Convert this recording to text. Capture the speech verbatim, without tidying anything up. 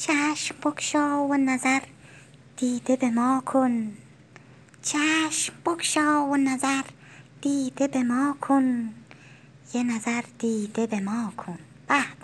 چشم بگشا و نظر دیده به ما کن، چشم بگشا و نظر دیده به ما کن، یه نظر دیده به ما کن. به به.